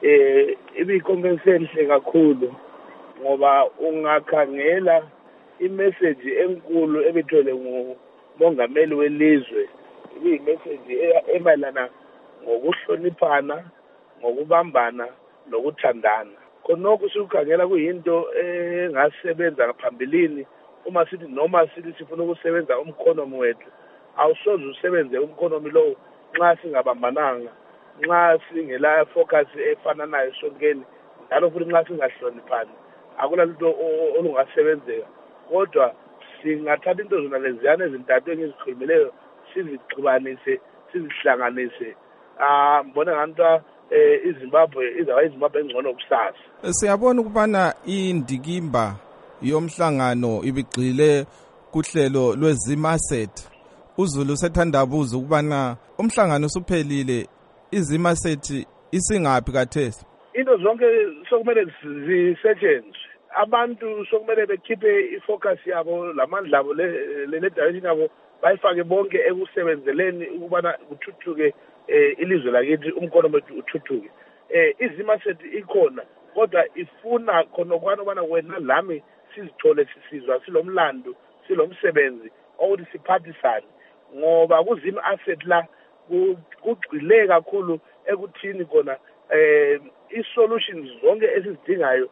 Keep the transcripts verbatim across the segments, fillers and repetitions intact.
eh ibiyikonferensi enhle kakhulu ngoba ungakhangela imessage enkulu ebithole ngumongameli welizwe, ibiyimessage emayelana ngokuhloniphana, ngokubambana, nokuthandana. Khonokho sikukhangela kuyinto engasebenza ngaphambilini uma sithi noma sithi sifuna ukusebenza umkhonomi wethu, awusoze usebenze umkhonomi lo nxa singabambananga, nxa singela focus efananayo sonkeni, njalo futhi nxa singahloniphani akulalutho olungasebenzeka. Kodwa singathatha into zona leziyana ezintathu engizikhulumileyo sizixubanise, sizihlanganise. Ah mbona nganto eh iZimbabwe izaba iZimbabwe engcono kusasa. Siyabona ukubana indikimba yomhlangano ibigxile kuhlelo lwezimaset. uZulu sethandabuza ukubana umhlangano usuphelile, izimaset isingapi kathesi? Into zonke sokumele zisetshenzwe. Abantu sokumele bekhiphe ifocus yabo, lamandla abo le le direction yabo bayifake bonke ekusebenzeleni ukubana kuthuthuke eh ilizwe lakithi, umkhonomi wethu uthuthuke. Eh izimaset ikhona kodwa ifuna khona ukwana ubana wena lami sizithole sisizwa silomlando, silomsebenzi ukuthi siphathisane, ngoba kuzima asset la kugcile kakhulu ekuthini kona eh i-solutions zonke esizidingayo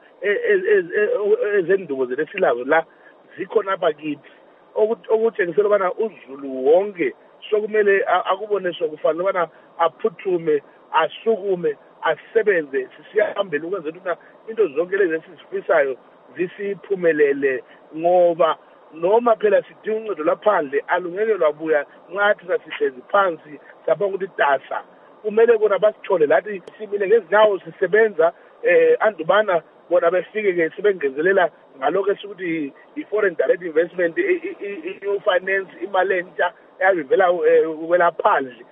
ezendubo zelesilazo la zikhona apha kithi, okutshengisela ubana uZulu wonke sokumele akubone sokufanele ubana aphuthume, asukume, asebenze, sisiyahambela ukwenzela ukuthi into zonke lezi esizifisayo zisiphumelele, ngoba noma phela sidinga uncedo laphandle alungeke lwabuya ngathi sasihlezi phansi sabona ukuthi tasa. Kumele bona basithole lathi simile ngezinyawo sisebenza eh andubana bona befike ke sibengezelela ngaloko esikuthi i-foreign direct investment, i-new finance, imali entsha eyavela kwelaphandle.